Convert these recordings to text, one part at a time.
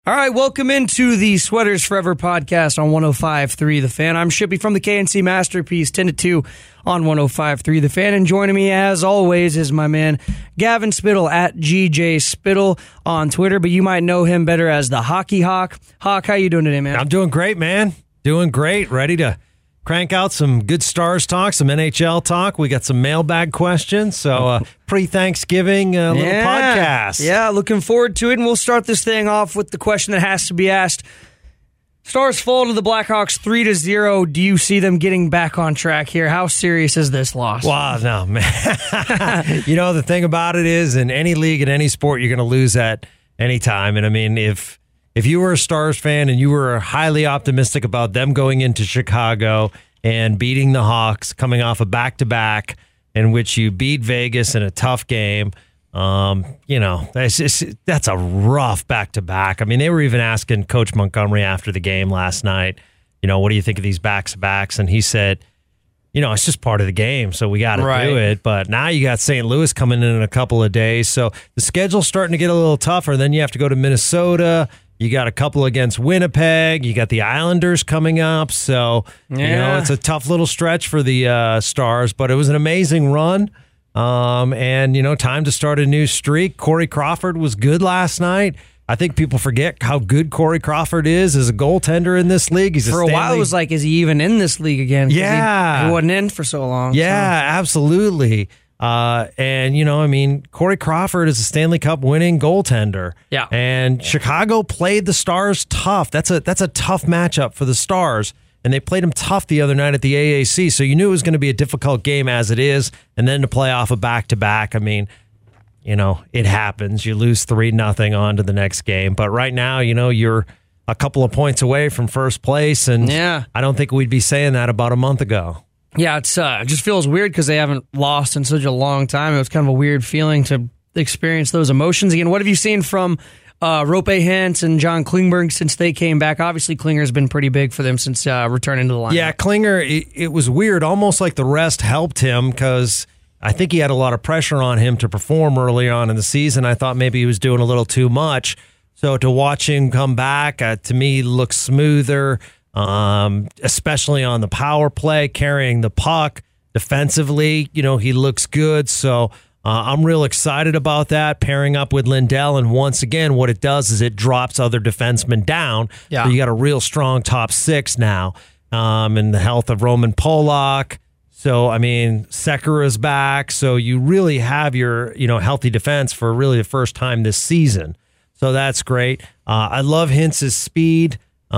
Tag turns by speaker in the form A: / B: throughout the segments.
A: All right, welcome into the Sweaters Forever podcast on 105.3 The Fan. I'm Shippy from the KNC Masterpiece, 10 to 2 on 105.3 The Fan. And joining me, as always, is my man Gavin Spittle at GJ Spittle on Twitter, but you might know him better as the Hockey Hawk. Hawk, how you doing today, man?
B: I'm doing great, man. Doing great. Ready to crank out some good Stars talk, some NHL talk. We got some mailbag questions. So pre-Thanksgiving little podcast.
A: Yeah, looking forward to it. And we'll start this thing off with the question that has to be asked. Stars fall to the Blackhawks 3-0. Do you see them getting back on track here? How serious is this loss?
B: Wow, no, man. You know, the thing about it is, in any league, in any sport, you're going to lose at any time. And I mean, if you were a Stars fan and you were highly optimistic about them going into Chicago and beating the Hawks, coming off a back-to-back in which you beat Vegas in a tough game, you know, that's a rough back-to-back. I mean, they were even asking Coach Montgomery after the game last night, you know, what do you think of these back-to-backs? And he said, you know, it's just part of the game, so we got to do it. But now you got St. Louis coming in a couple of days, so the schedule's starting to get a little tougher. Then you have to go to Minnesota. You got a couple against Winnipeg. You got the Islanders coming up. So, you know, it's a tough little stretch for the Stars, but it was an amazing run. And, you know, time to start a new streak. Corey Crawford was good last night. I think people forget how good Corey Crawford is as a goaltender in this league. He's
A: for a while, it was like, is he even in this league again?
B: Yeah.
A: He wasn't in for so long.
B: Yeah, absolutely. And, you know, I mean, Corey Crawford is a Stanley Cup winning goaltender.
A: Yeah.
B: And Chicago played the Stars tough. That's a tough matchup for the Stars. And they played them tough the other night at the AAC. So you knew it was going to be a difficult game as it is. And then to play off a back-to-back, I mean, you know, it happens. You lose 3-0 on to the next game. But right now, you know, you're a couple of points away from first place. And I don't think we'd be saying that about a month ago.
A: Yeah, it just feels weird because they haven't lost in such a long time. It was kind of a weird feeling to experience those emotions again. What have you seen from Roope Hintz and John Klingberg since they came back? Obviously, Klinger's been pretty big for them since returning to the lineup.
B: Yeah, Klinger, it was weird. Almost like the rest helped him because I think he had a lot of pressure on him to perform early on in the season. I thought maybe he was doing a little too much. So to watch him come back, to me, looks smoother. Especially on the power play, carrying the puck defensively, you know, he looks good. So I'm real excited about that, pairing up with Lindell. And once again, what it does is it drops other defensemen down.
A: Yeah.
B: So you got a real strong top six now, and the health of Roman Polak. So, I mean, Sekera's back. So you really have your, you know, healthy defense for really the first time this season. So that's great. I love Hintz's speed.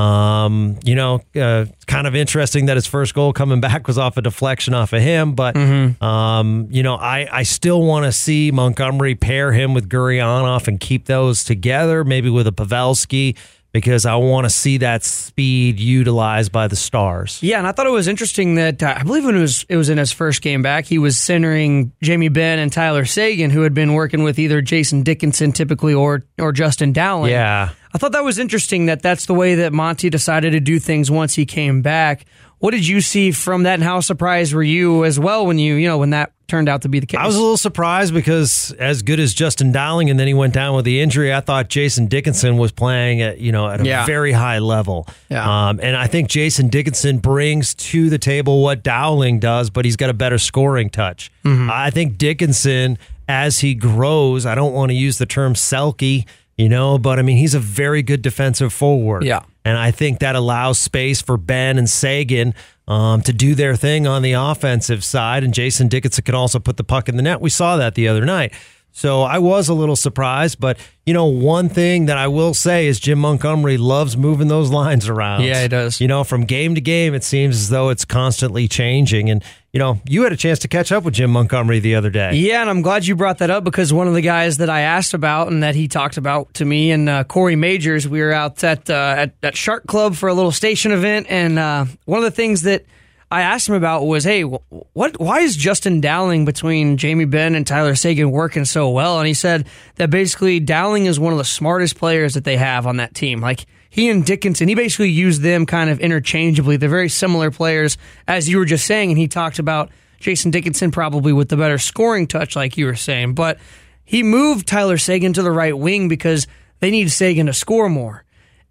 B: You know, kind of interesting that his first goal coming back was off a deflection off of him, but, you know, I still want to see Montgomery pair him with Gurianov and keep those together, maybe with a Pavelski, because I want to see that speed utilized by the Stars.
A: Yeah, and I thought it was interesting that I believe when it was in his first game back, he was centering Jamie Benn and Tyler Seguin, who had been working with either Jason Dickinson typically or Justin Dowling.
B: Yeah.
A: I thought that was interesting that that's the way that Monty decided to do things once he came back. What did you see from that, and how surprised were you as well when when that turned out to be the case?
B: I was a little surprised because as good as Justin Dowling, and then he went down with the injury, I thought Jason Dickinson was playing at a very high level.
A: Yeah.
B: And I think Jason Dickinson brings to the table what Dowling does, but he's got a better scoring touch.
A: Mm-hmm.
B: I think Dickinson, as he grows, I don't want to use the term selkie, but I mean, he's a very good defensive forward.
A: Yeah.
B: And I think that allows space for Ben and Seguin to do their thing on the offensive side. And Jason Dickinson can also put the puck in the net. We saw that the other night. So I was a little surprised. But, one thing that I will say is Jim Montgomery loves moving those lines around.
A: Yeah, he does.
B: From game to game, it seems as though it's constantly changing. And, you had a chance to catch up with Jim Montgomery the other day.
A: Yeah, and I'm glad you brought that up because one of the guys that I asked about and that he talked about to me and Corey Majors, we were out at Shark Club for a little station event, and one of the things that I asked him about was, hey, why is Justin Dowling between Jamie Benn and Tyler Seguin working so well? And he said that basically Dowling is one of the smartest players that they have on that team. Like, he and Dickinson, he basically used them kind of interchangeably. They're very similar players, as you were just saying, and he talked about Jason Dickinson probably with the better scoring touch, like you were saying. But he moved Tyler Seguin to the right wing because they need Seguin to score more.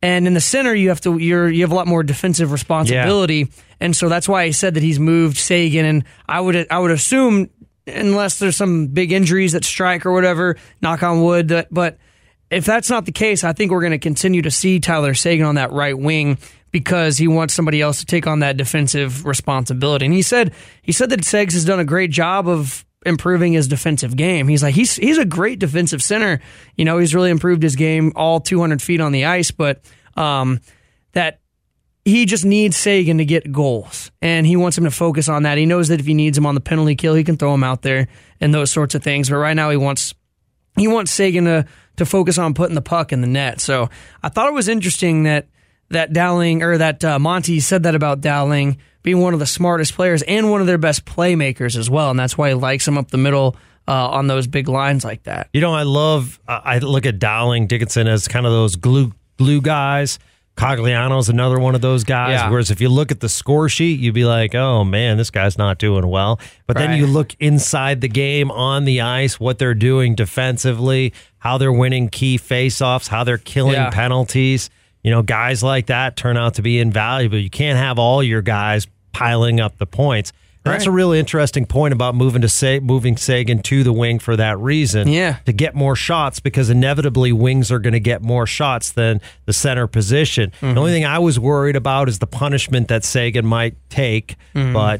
A: And in the center, you have a lot more defensive responsibility. Yeah. And so that's why I said that he's moved Seguin. And I would assume, unless there's some big injuries that strike or whatever, knock on wood, but if that's not the case, I think we're going to continue to see Tyler Seguin on that right wing because he wants somebody else to take on that defensive responsibility. And he said that Segs has done a great job of improving his defensive game. He's like, he's a great defensive center. He's really improved his game all 200 feet on the ice, but that he just needs Seguin to get goals, and he wants him to focus on that. He knows that if he needs him on the penalty kill, he can throw him out there and those sorts of things. But right now, he wants Seguin to focus on putting the puck in the net. So I thought it was interesting that Dowling, or that Monty said that about Dowling being one of the smartest players and one of their best playmakers as well, and that's why he likes him up the middle on those big lines like that.
B: I look at Dowling, Dickinson as kind of those glue guys. Cogliano's another one of those guys. Yeah. Whereas if you look at the score sheet, you'd be like, oh man, this guy's not doing well. But then you look inside the game on the ice, what they're doing defensively, how they're winning key faceoffs, how they're killing penalties. Guys like that turn out to be invaluable. You can't have all your guys piling up the points. Right. That's a really interesting point about moving Seguin to the wing for that reason.
A: Yeah.
B: To get more shots, because inevitably wings are going to get more shots than the center position. Mm-hmm. The only thing I was worried about is the punishment that Seguin might take. Mm-hmm. But,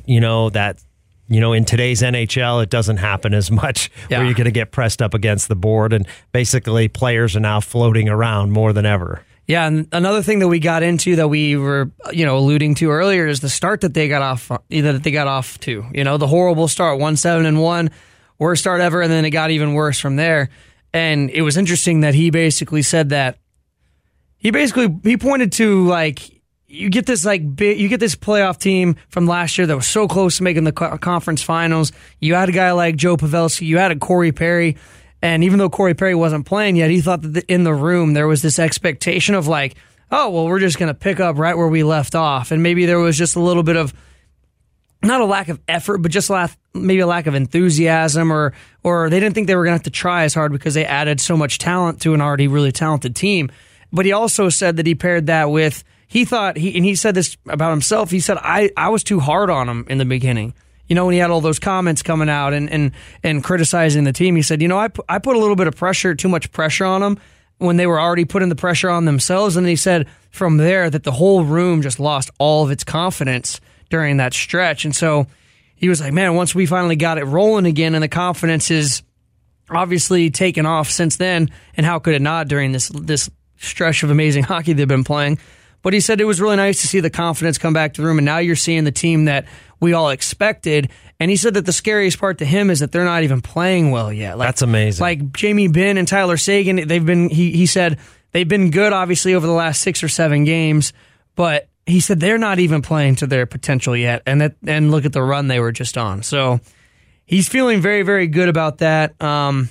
B: in today's NHL, it doesn't happen as much where you're going to get pressed up against the board, and basically players are now floating around more than ever.
A: Yeah, and another thing that we got into that we were, alluding to earlier is the start that they got off to. The horrible start, 1-7-1, worst start ever, and then it got even worse from there. And it was interesting that he basically said that he pointed to, like, you get this playoff team from last year that was so close to making the conference finals. You had a guy like Joe Pavelski, you had a Corey Perry. And even though Corey Perry wasn't playing yet, he thought that in the room there was this expectation of like, oh, well, we're just going to pick up right where we left off. And maybe there was just a little bit of, not a lack of effort, but just maybe a lack of enthusiasm, or they didn't think they were going to have to try as hard because they added so much talent to an already really talented team. But he also said that he paired that with, he said this about himself, he said, I was too hard on him in the beginning. When he had all those comments coming out and criticizing the team, he said, I put a little bit of too much pressure on them when they were already putting the pressure on themselves. And he said from there that the whole room just lost all of its confidence during that stretch. And so he was like, man, once we finally got it rolling again, and the confidence is obviously taken off since then, and how could it not during this stretch of amazing hockey they've been playing? But he said it was really nice to see the confidence come back to the room, and now you're seeing the team that we all expected. And he said that the scariest part to him is that they're not even playing well yet.
B: That's amazing.
A: Like Jamie Benn and Tyler Seguin, he said they've been good, obviously, over the last 6 or 7 games, but he said they're not even playing to their potential yet, and look at the run they were just on. So he's feeling very, very good about that. And,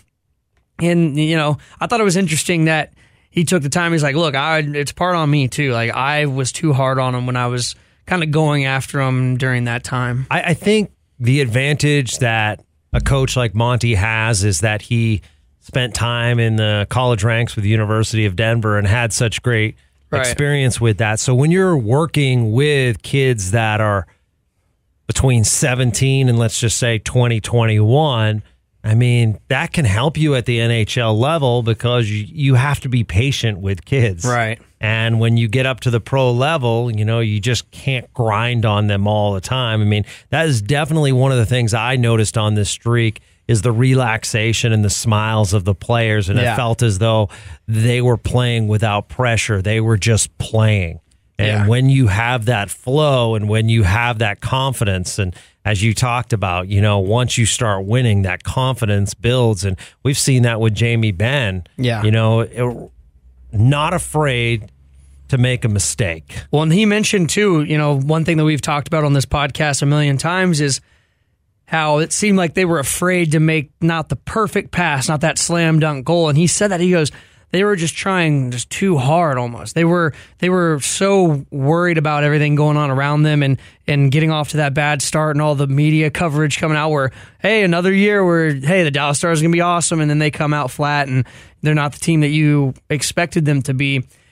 A: I thought it was interesting that he took the time. He's like, look, it's part on me too. Like, I was too hard on him when I was kind of going after him during that time.
B: I think the advantage that a coach like Monty has is that he spent time in the college ranks with the University of Denver and had such great experience with that. So when you're working with kids that are between 17 and let's just say 2021, I mean, that can help you at the NHL level because you have to be patient with kids.
A: Right.
B: And when you get up to the pro level, you just can't grind on them all the time. I mean, that is definitely one of the things I noticed on this streak is the relaxation and the smiles of the players. And it felt as though they were playing without pressure. They were just playing. And when you have that flow and when you have that confidence, and as you talked about, once you start winning, that confidence builds. And we've seen that with Jamie Benn.
A: Yeah.
B: Not afraid to make a mistake.
A: Well, and he mentioned too, one thing that we've talked about on this podcast a million times is how it seemed like they were afraid to make not the perfect pass, not that slam dunk goal. And he said that, he goes, they were just trying just too hard almost. They were so worried about everything going on around them and getting off to that bad start and all the media coverage coming out where, hey, another year where, hey, the Dallas Stars are going to be awesome, and then they come out flat and they're not the team that you expected them to be.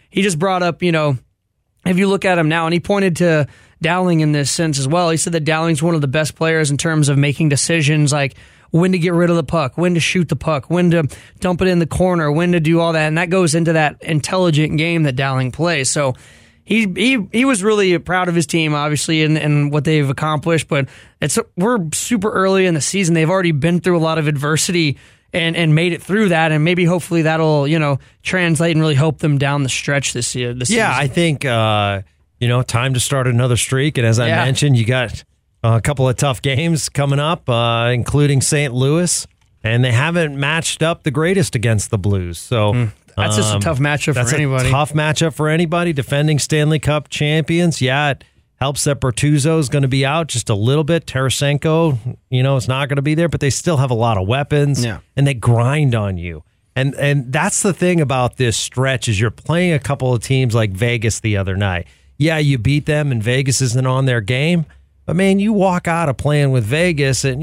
A: he just brought up, if you look at him now, and he pointed to Dowling in this sense as well. He said that Dowling's one of the best players in terms of making decisions like when to get rid of the puck, when to shoot the puck, when to dump it in the corner, when to do all that. And that goes into that intelligent game that Dowling plays. So he was really proud of his team, obviously, and what they've accomplished. But we're super early in the season. They've already been through a lot of adversity and made it through that. And maybe hopefully that'll, translate and really help them down the stretch this year.
B: Yeah, I think, time to start another streak. And as I mentioned, you got a couple of tough games coming up, including St. Louis, and they haven't matched up the greatest against the Blues. So
A: that's just a tough matchup for anybody.
B: That's a tough matchup for anybody. Defending Stanley Cup champions. Yeah, it helps that Bertuzzo is going to be out just a little bit. Tarasenko, is not going to be there, but they still have a lot of weapons, and they grind on you. And that's the thing about this stretch is you're playing a couple of teams like Vegas the other night. Yeah, you beat them, and Vegas isn't on their game. But, man, you walk out of playing with Vegas and,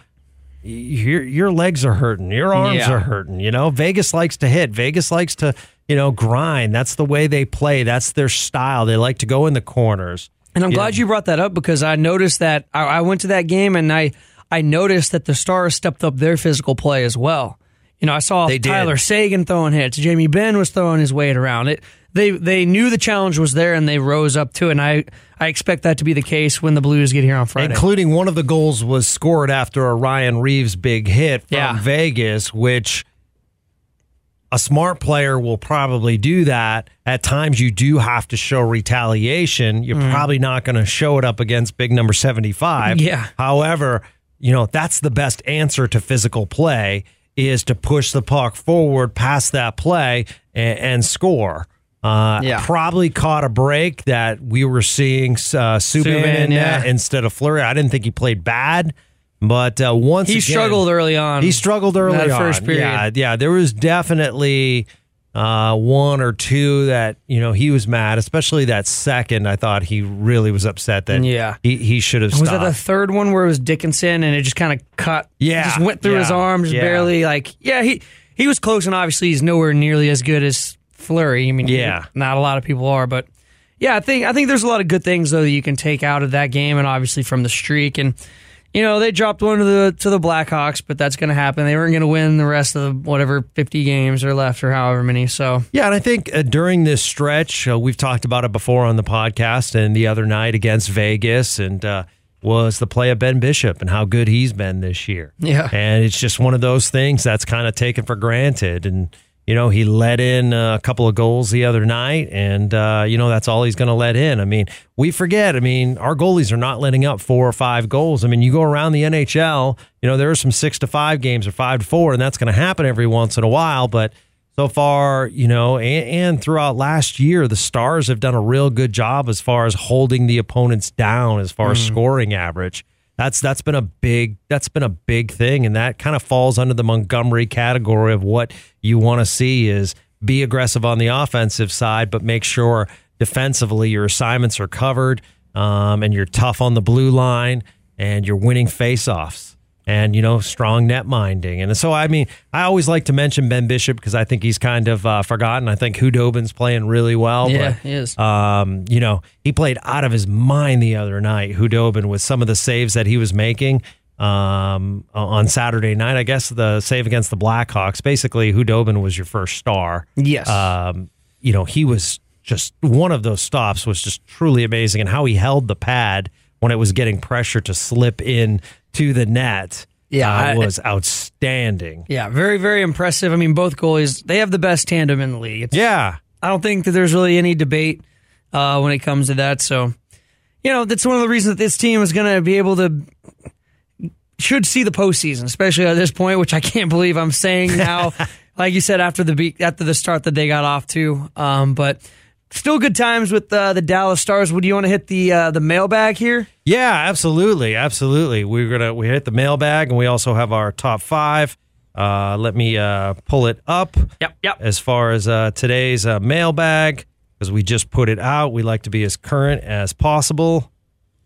B: your legs are hurting. Your arms are hurting. Vegas likes to hit. Vegas likes to, grind. That's the way they play. That's their style. They like to go in the corners.
A: And I'm glad you brought that up because I noticed that I went to that game and I noticed that the Stars stepped up their physical play as well. I saw Tyler Seguin throwing hits. Jamie Benn was throwing his weight around. They knew the challenge was there and they rose up to it. And I expect that to be the case when the Blues get here on Friday.
B: Including one of the goals was scored after a Ryan Reeves big hit from Vegas, which a smart player will probably do that. At times you do have to show retaliation. You're probably not going to show it up against big number 75.
A: Yeah.
B: However, that's the best answer to physical play is to push the puck forward past that play and score. Probably caught a break that we were seeing Subban in net instead of Fleury. I didn't think he played bad, but he
A: struggled early on.
B: He struggled early on.
A: First period.
B: Yeah. There was definitely one or two that he was mad, especially that second. I thought he really was upset that he should have stopped.
A: Was that the third one where it was Dickinson and it just kind of cut?
B: Yeah,
A: just went through his arms, barely. He was close, and obviously he's nowhere nearly as good as Fleury. I mean, not a lot of people are, but I think there's a lot of good things though that you can take out of that game, and obviously from the streak. And they dropped one to the Blackhawks, but that's going to happen. They weren't going to win the rest of the 50 games are left or however many. So
B: yeah, and I think during this stretch, we've talked about it before on the podcast, and the other night against Vegas, and was the play of Ben Bishop and how good he's been this year.
A: Yeah,
B: and it's just one of those things that's kind of taken for granted. And he let in a couple of goals the other night, and, that's all he's going to let in. I mean, we forget. I mean, our goalies are not letting up 4 or 5 goals. I mean, you go around the NHL, there are some 6-5 games or 5-4, and that's going to happen every once in a while. But so far, and throughout last year, the Stars have done a real good job as far as holding the opponents down as far as scoring average. That's been a big thing, and that kind of falls under the Montgomery category of what you want to see is be aggressive on the offensive side, but make sure defensively your assignments are covered, and you're tough on the blue line, and you're winning faceoffs, and strong net minding. And so I always like to mention Ben Bishop because I think he's kind of forgotten. I think Hudobin's playing really well.
A: Yeah,
B: but,
A: he is.
B: He played out of his mind the other night, Hudobin, with some of the saves that he was making on Saturday night. I guess the save against the Blackhawks. Basically, Hudobin was your first star.
A: Yes.
B: He was just one of those stops was just truly amazing, and how he held the pad when it was getting pressure to slip in to the net. Was outstanding.
A: Yeah, very, very impressive. I mean, both goalies, they have the best tandem in the league. I don't think that there's really any debate when it comes to that. So, that's one of the reasons that this team is going to be able to should see the postseason, especially at this point, which I can't believe I'm saying now. Like you said, after the start that they got off to, but still good times with the Dallas Stars. Would you want to hit the mailbag here?
B: Yeah, absolutely. We hit the mailbag, and we also have our top 5. Let me pull it up.
A: Yep.
B: As far as today's mailbag, because we just put it out, we like to be as current as possible.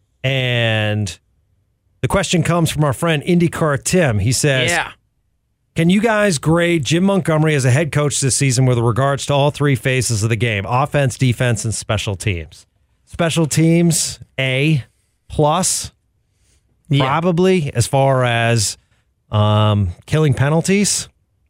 B: And the question comes from our friend IndyCar Tim. He says, Can you guys grade Jim Montgomery as a head coach this season with regards to all three phases of the game, offense, defense, and special teams? Special teams, A+, probably, as far as killing penalties.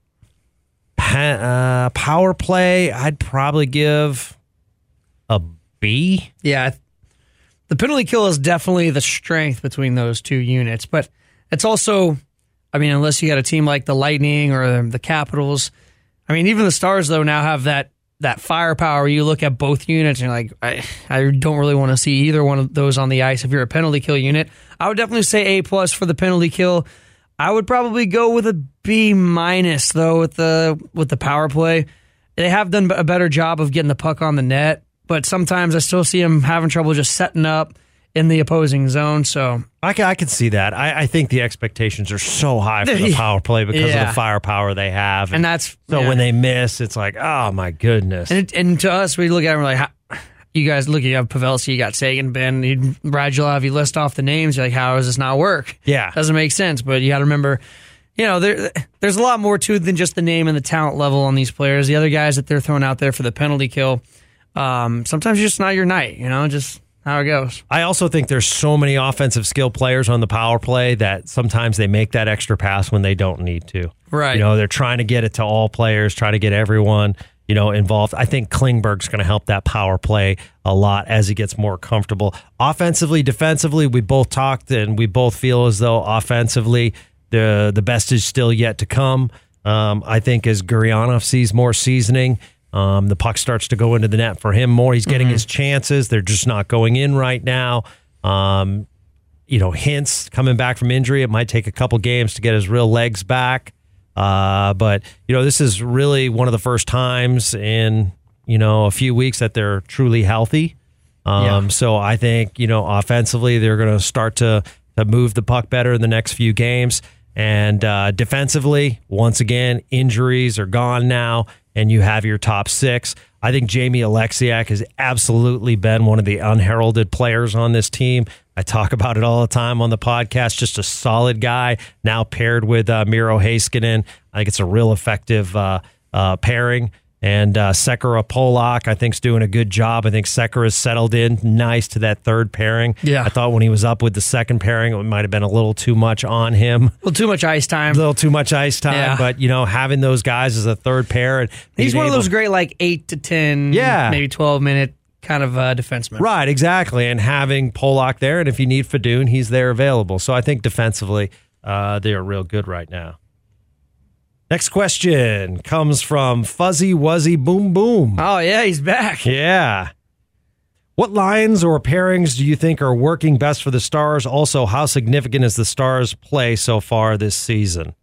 B: Power play, I'd probably give a B.
A: Yeah, the penalty kill is definitely the strength between those two units, but it's also, I mean, unless you got a team like the Lightning or the Capitals, I mean, even the Stars, though, now have that firepower where you look at both units and you're like, I don't really want to see either one of those on the ice if you're a penalty kill unit. I would definitely say A+ for the penalty kill. I would probably go with a B- though with the power play. They have done a better job of getting the puck on the net, but sometimes I still see them having trouble just setting up in the opposing zone. So
B: I can see that. I think the expectations are so high for the power play because of the firepower they have,
A: and that's
B: when they miss, it's like, oh my goodness.
A: And to us, we look at it and we're like, you guys look, you have Pavelski, you got Sagan, Ben, Radulov, you list off the names, you're like, how does this not work?
B: Yeah.
A: Doesn't make sense, but you got to remember, there's a lot more to it than just the name and the talent level on these players. The other guys that they're throwing out there for the penalty kill, sometimes it's just not your night, just how it goes.
B: I also think there's so many offensive skill players on the power play that sometimes they make that extra pass when they don't need to.
A: Right.
B: They're trying to get it to all players, trying to get everyone involved. I think Klingberg's going to help that power play a lot as he gets more comfortable. Offensively, defensively, we both talked and we both feel as though offensively the best is still yet to come. I think as Gurianov sees more seasoning, the puck starts to go into the net for him more. He's getting his chances. They're just not going in right now. Hintz coming back from injury. It might take a couple games to get his real legs back. But this is really one of the first times in, a few weeks that they're truly healthy. So I think, offensively, they're going to start to move the puck better in the next few games. And defensively, once again, injuries are gone now, and you have your top six. I think Jamie Alexiak has absolutely been one of the unheralded players on this team. I talk about it all the time on the podcast. Just a solid guy, now paired with Miro Heiskanen. I think it's a real effective pairing. And Sekera Polak, I think, is doing a good job. I think Sekera's settled in nice to that third pairing.
A: Yeah.
B: I thought when he was up with the second pairing, it might have been a little too much on him.
A: A little too much ice time.
B: Yeah. But, having those guys as a third pair. And
A: he's one of those great, 8 to 10, maybe 12-minute kind of defenseman.
B: Right, exactly. And having Polak there, and if you need Fedun, he's there available. So I think defensively, they are real good right now. Next question comes from Fuzzy Wuzzy Boom Boom.
A: Oh, yeah, he's back.
B: Yeah. What lines or pairings do you think are working best for the Stars? Also, how significant is the Stars' play so far this season?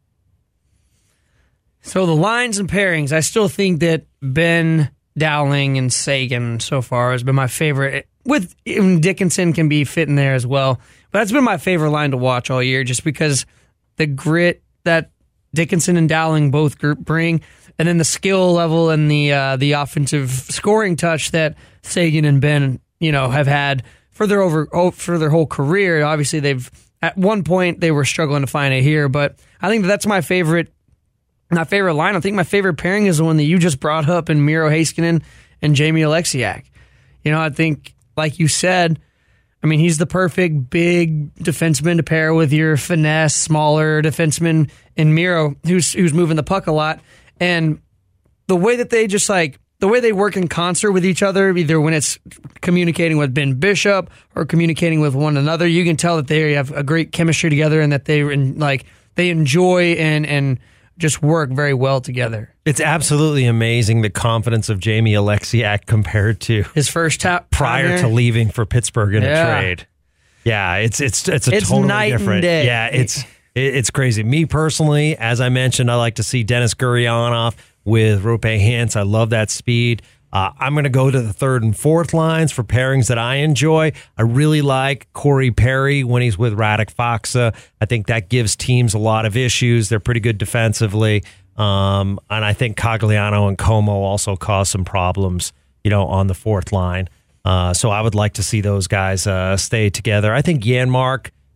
A: So the lines and pairings, I still think that Ben, Dowling, and Sagan so far has been my favorite. With even Dickinson can be fit in there as well. But that's been my favorite line to watch all year just because the grit that Dickinson and Dowling both bring, and then the skill level and the offensive scoring touch that Sagan and Ben, have had for their whole career. Obviously, at one point they were struggling to find it here, but I think that's my favorite. My favorite line. I think my favorite pairing is the one that you just brought up in Miro Heiskanen and Jamie Alexiak. I think, like you said, he's the perfect big defenseman to pair with your finesse, smaller defenseman in Miro, who's moving the puck a lot. And the way that they the way they work in concert with each other, either when it's communicating with Ben Bishop or communicating with one another, you can tell that they have a great chemistry together and that they enjoy and just work very well together.
B: It's absolutely amazing the confidence of Jamie Alexiak compared to
A: his first tap
B: prior to leaving for Pittsburgh in a trade. Yeah, it's totally
A: night
B: different.
A: And day.
B: Yeah, it's crazy. Me personally, as I mentioned, I like to see Dennis Gurianov with Roope Hintz. I love that speed. I'm going to go to the third and fourth lines for pairings that I enjoy. I really like Corey Perry when he's with Radek Faksa. I think that gives teams a lot of issues. They're pretty good defensively. And I think Cogliano and Como also cause some problems, on the fourth line. So I would like to see those guys stay together. I think Janmark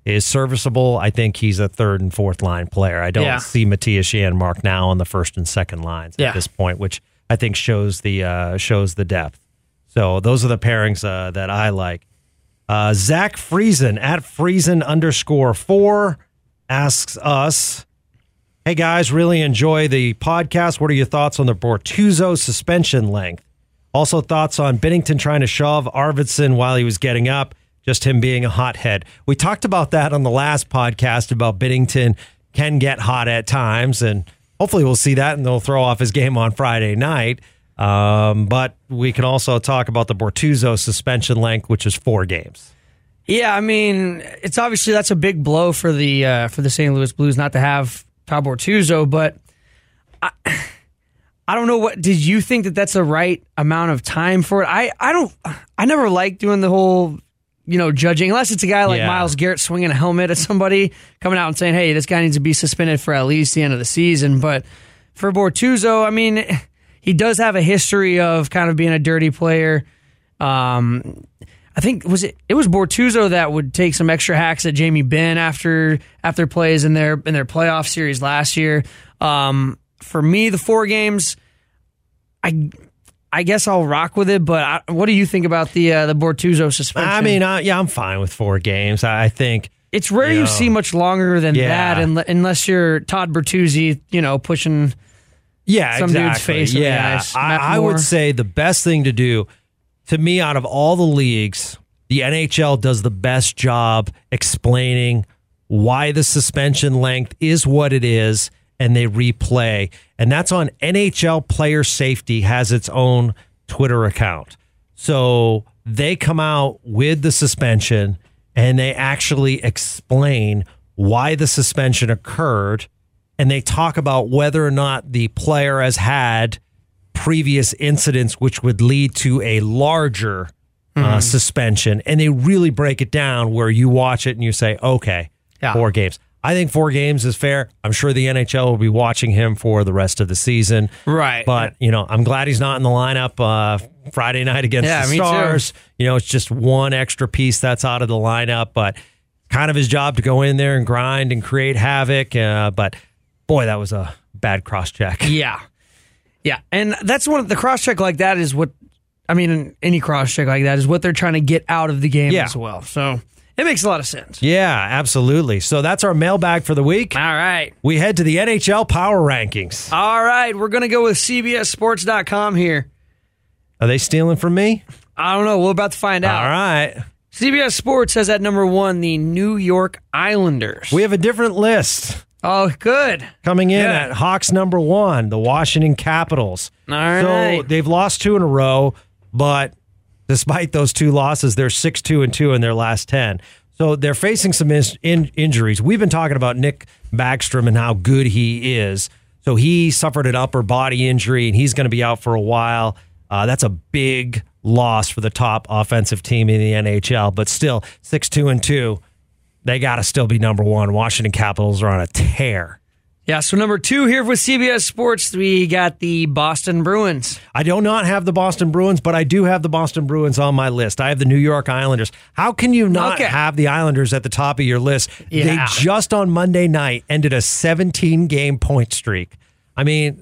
B: is serviceable. I think he's a third and fourth line player. I don't see Matthias Janmark now on the first and second lines at this point, which I think shows the depth. So those are the pairings that I like. Zach Friesen at Friesen_4 asks us, hey guys, really enjoy the podcast. What are your thoughts on the Bortuzzo suspension length? Also thoughts on Binnington trying to shove Arvidsson while he was getting up. Just him being a hothead. We talked about that on the last podcast about Binnington can get hot at times, and hopefully we'll see that and they'll throw off his game on Friday night. But we can also talk about the Bortuzzo suspension length, which is 4 games.
A: Yeah, I mean, it's obviously that's a big blow for the St. Louis Blues not to have Kyle Bortuzzo, but I don't know. What did you think that that's the right amount of time for it? I never like doing the whole, judging, unless it's a guy like Myles Garrett swinging a helmet at somebody, coming out and saying, hey, this guy needs to be suspended for at least the end of the season. But for Bortuzzo, I mean, he does have a history of kind of being a dirty player. I think it was Bortuzzo that would take some extra hacks at Jamie Benn after plays in their playoff series last year. For me, the 4 games, I guess I'll rock with it, but what do you think about the Bortuzzo suspension?
B: I mean, I'm fine with 4 games. I think
A: it's rare you see much longer than that, unless you're Todd Bertuzzi, pushing some dude's face in the ice.
B: I would say the best thing to do, to me, out of all the leagues, the NHL does the best job explaining why the suspension length is what it is, and they replay. And that's on NHL Player Safety has its own Twitter account. So they come out with the suspension and they actually explain why the suspension occurred. And they talk about whether or not the player has had previous incidents which would lead to a larger suspension. And they really break it down where you watch it and you say, okay, 4 games. I think 4 games is fair. I'm sure the NHL will be watching him for the rest of the season.
A: Right.
B: But, I'm glad he's not in the lineup Friday night against the Stars.
A: Too.
B: It's just one extra piece that's out of the lineup, but kind of his job to go in there and grind and create havoc. But, boy, that was a bad cross-check.
A: Yeah. Yeah. And that's one of the cross-check like that is what, any cross-check like that is what they're trying to get out of the game as well. So it makes a lot of sense.
B: Yeah, absolutely. So that's our mailbag for the week.
A: All right.
B: We head to the NHL Power Rankings.
A: All right. We're going to go with CBSSports.com here.
B: Are they stealing from me?
A: I don't know. We're about to find out.
B: All right.
A: CBS Sports has at number 1 the New York Islanders.
B: We have a different list.
A: Oh, good.
B: Coming in at Hawks number 1, the Washington Capitals.
A: All right.
B: So they've lost 2 in a row, but despite those 2 losses, they're 6-2-2 in their last 10. So they're facing some injuries. We've been talking about Nick Backstrom and how good he is. So he suffered an upper body injury, and he's going to be out for a while. That's a big loss for the top offensive team in the NHL. But still, 6-2-2, they got to still be number 1. Washington Capitals are on a tear.
A: Yeah, so number 2 here with CBS Sports, we got the Boston Bruins.
B: I do not have the Boston Bruins, but I do have the Boston Bruins on my list. I have the New York Islanders. How can you not have the Islanders at the top of your list?
A: Yeah.
B: They just on Monday night ended a 17-game point streak. I mean,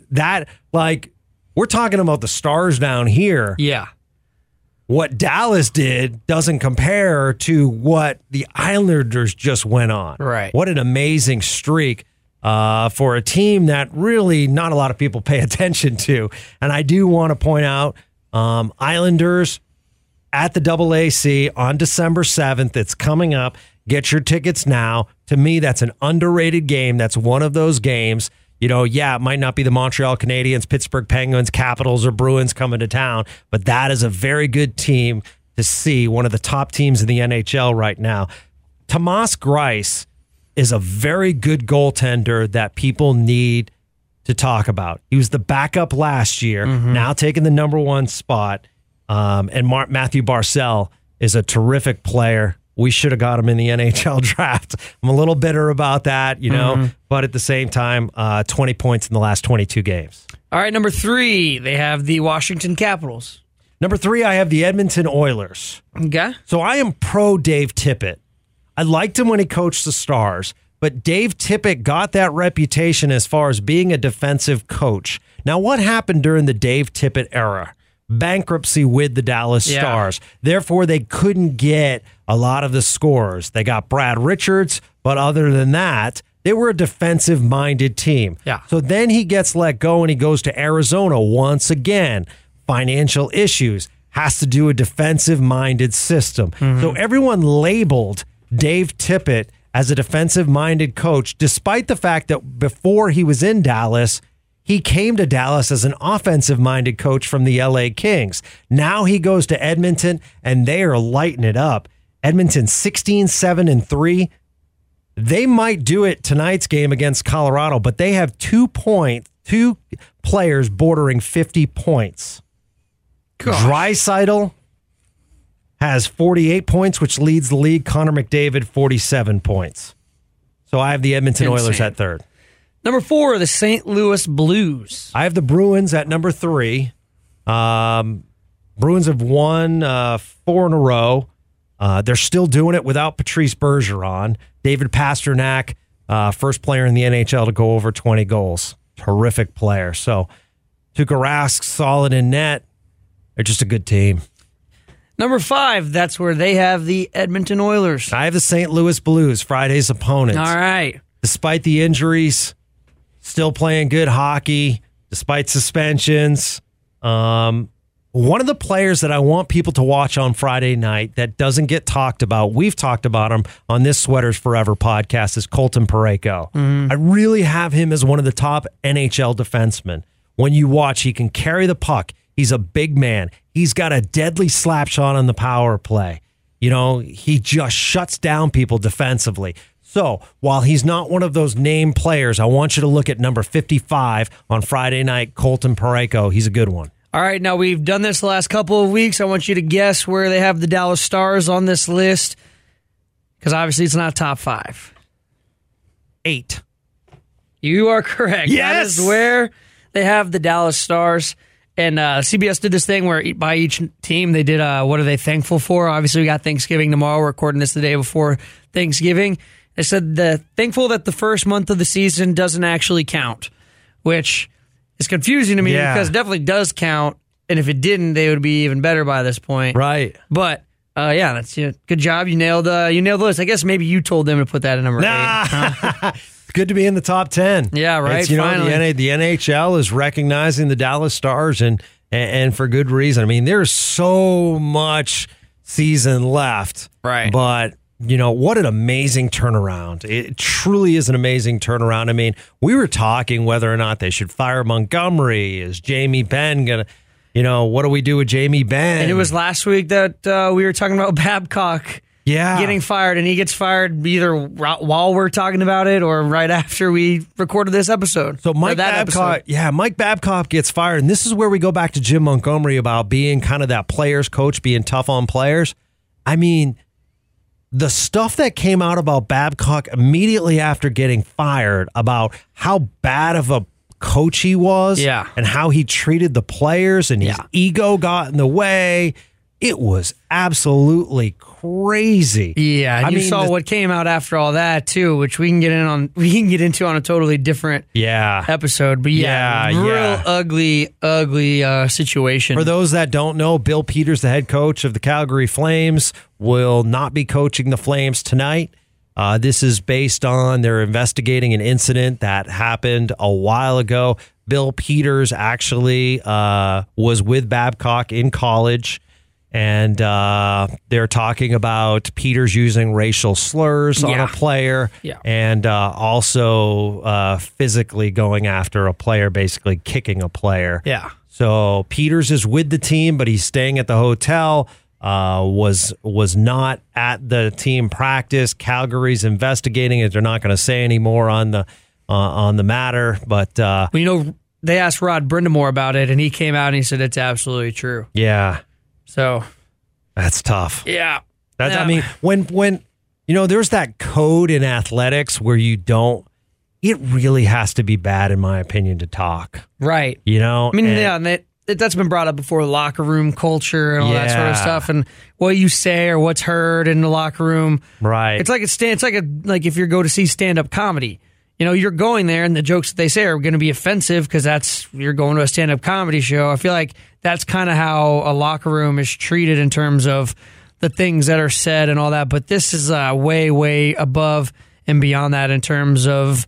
B: we're talking about the Stars down here.
A: Yeah.
B: What Dallas did doesn't compare to what the Islanders just went on.
A: Right.
B: What an amazing streak. For a team that really not a lot of people pay attention to. And I do want to point out Islanders at the AAC on December 7th. It's coming up. Get your tickets now. To me, that's an underrated game. That's one of those games. It might not be the Montreal Canadiens, Pittsburgh Penguins, Capitals, or Bruins coming to town, but that is a very good team to see, one of the top teams in the NHL right now. Tomas Greiss is a very good goaltender that people need to talk about. He was the backup last year, now taking the number 1 spot. And Matthew Barzal is a terrific player. We should have got him in the NHL draft. I'm a little bitter about that, but at the same time, 20 points in the last 22 games.
A: All right, number 3, they have the Washington Capitals.
B: Number 3, I have the Edmonton Oilers.
A: Okay.
B: So I am pro Dave Tippett. I liked him when he coached the Stars, but Dave Tippett got that reputation as far as being a defensive coach. Now, what happened during the Dave Tippett era? Bankruptcy with the Dallas Stars. Therefore, they couldn't get a lot of the scorers. They got Brad Richards, but other than that, they were a defensive-minded team.
A: Yeah.
B: So then he gets let go and he goes to Arizona once again. Financial issues. Has to do a defensive-minded system. So everyone labeled Dave Tippett as a defensive-minded coach, despite the fact that before he was in Dallas, he came to Dallas as an offensive-minded coach from the LA Kings. Now he goes to Edmonton, and they are lighting it up. Edmonton 16-7-3. They might do it tonight's game against Colorado, but they have 2 players bordering 50 points. Draisaitl has 48 points, which leads the league. Connor McDavid, 47 points. So I have the Edmonton Oilers at third.
A: Number 4, the St. Louis Blues.
B: I have the Bruins at number 3. Bruins have won 4 in a row. They're still doing it without Patrice Bergeron. David Pastrnak, first player in the NHL to go over 20 goals. Terrific player. So Tuukka Rask, solid in net. They're just a good team.
A: Number 5, that's where they have the Edmonton Oilers.
B: I have the St. Louis Blues, Friday's opponents.
A: All right.
B: Despite the injuries, still playing good hockey, despite suspensions. One of the players that I want people to watch on Friday night that doesn't get talked about, we've talked about him on this Sweaters Forever podcast, is Colton Parayko. I really have him as one of the top NHL defensemen. When you watch, he can carry the puck. He's a big man. He's got a deadly slap shot on the power play. You know, he just shuts down people defensively. So while he's not one of those named players, I want you to look at number 55 on Friday night, Colton Parayko. He's a good one.
A: All right, now we've done this the last couple of weeks. I want you to guess where they have the Dallas Stars on this list, because obviously it's not top 5.
B: 8.
A: You are correct.
B: Yes!
A: That is where they have the Dallas Stars. And CBS did this thing where by each team they did what are they thankful for? Obviously, we got Thanksgiving tomorrow. We're recording this the day before Thanksgiving. They said they're thankful that the first month of the season doesn't actually count, which is confusing to me because it definitely does count. And if it didn't, they would be even better by this point.
B: Right.
A: But that's good job. You nailed the list. I guess maybe you told them to put that at number 8.
B: Good to be in the top 10.
A: Yeah, right.
B: It's, finally. The NHL is recognizing the Dallas Stars and for good reason. I mean, there's so much season left.
A: Right.
B: But, what an amazing turnaround. It truly is an amazing turnaround. I mean, we were talking whether or not they should fire Montgomery. Is Jamie Benn going to, what do we do with Jamie Benn?
A: And it was last week that we were talking about Babcock.
B: Yeah.
A: Getting fired, and he gets fired either while we're talking about it or right after we recorded this episode.
B: So Mike Babcock gets fired, and this is where we go back to Jim Montgomery about being kind of that players coach, being tough on players. I mean, the stuff that came out about Babcock immediately after getting fired about how bad of a coach he was and how he treated the players and his ego got in the way. It was absolutely crazy.
A: Yeah, and you saw what came out after all that too, which we can get into on a totally different episode. But real ugly situation.
B: For those that don't know, Bill Peters, the head coach of the Calgary Flames, will not be coaching the Flames tonight. This is based on they're investigating an incident that happened a while ago. Bill Peters actually was with Babcock in college. And they're talking about Peters using racial slurs on a player and also physically going after a player, basically kicking a player.
A: Yeah.
B: So Peters is with the team, but he's staying at the hotel, was not at the team practice. Calgary's investigating it. They're not going to say any more on the matter. But
A: they asked Rod Brindamore about it, and he came out and he said it's absolutely true.
B: Yeah.
A: So
B: that's tough.
A: Yeah.
B: I mean, when there's that code in athletics where it really has to be bad, in my opinion, to talk.
A: Right.
B: I mean,
A: and that's been brought up before, locker room culture and all that sort of
B: Yeah.
A: stuff, and what you say or what's heard in the locker room.
B: Right.
A: It's like if you go to see stand-up comedy. You know, you're going there and the jokes that they say are going to be offensive because you're going to a stand-up comedy show. I feel like that's kind of how a locker room is treated in terms of the things that are said and all that. But this is way, way above and beyond that in terms of,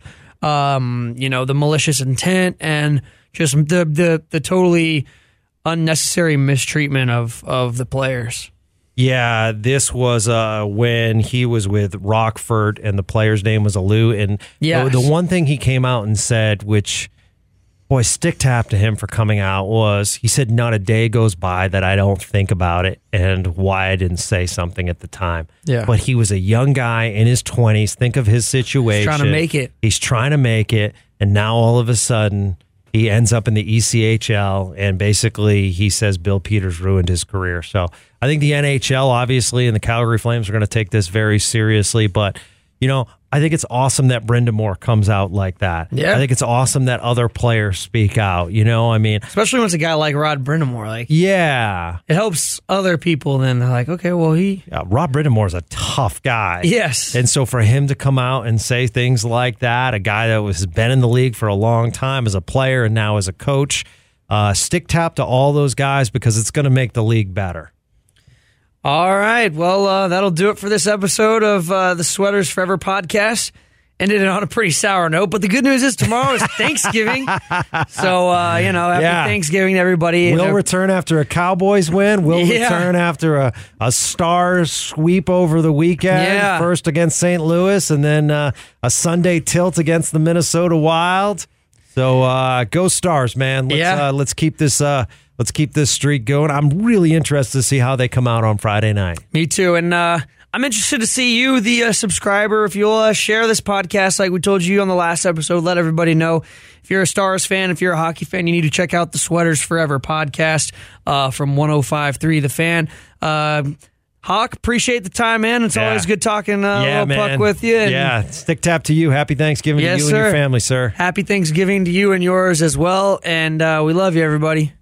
A: the malicious intent and just the totally unnecessary mistreatment of the players.
B: Yeah, this was when he was with Rockford and the player's name was Alou. And
A: Yes.
B: the one thing he came out and said, which, boy, stick tap to him for coming out, was he said, not a day goes by that I don't think about it and why I didn't say something at the time.
A: Yeah.
B: But he was a young guy in his 20s. Think of his situation.
A: He's trying to make it.
B: He's trying to make it. And now all of a sudden, he ends up in the ECHL, and basically he says Bill Peters ruined his career. So I think the NHL, obviously, and the Calgary Flames are going to take this very seriously. But, I think it's awesome that Brenda Moore comes out like that.
A: Yeah.
B: I think it's awesome that other players speak out.
A: Especially when it's a guy like Rod Brindamore.
B: Yeah.
A: It helps other people. Then they're like, okay, well,
B: Rob Brindamore is a tough guy.
A: Yes.
B: And so for him to come out and say things like that, a guy that has been in the league for a long time as a player and now as a coach, stick tap to all those guys because it's going to make the league better.
A: All right. Well, that'll do it for this episode of the Sweaters Forever podcast. Ended it on a pretty sour note, but the good news is tomorrow is Thanksgiving. So, happy Thanksgiving to everybody.
B: We'll return after a Cowboys win. We'll return after a Stars sweep over the weekend.
A: Yeah.
B: First against St. Louis and then a Sunday tilt against the Minnesota Wild. So go Stars, man. Let's keep this streak going. I'm really interested to see how they come out on Friday night.
A: Me too. And I'm interested to see you, the subscriber, if you'll share this podcast like we told you on the last episode. Let everybody know. If you're a Stars fan, if you're a hockey fan, you need to check out the Sweaters Forever podcast from 105.3 The Fan. Hawk, appreciate the time, man. It's always good talking a little puck with you. And
B: stick tap to you. Happy Thanksgiving to you and your family, sir.
A: Happy Thanksgiving to you and yours as well. And we love you, everybody.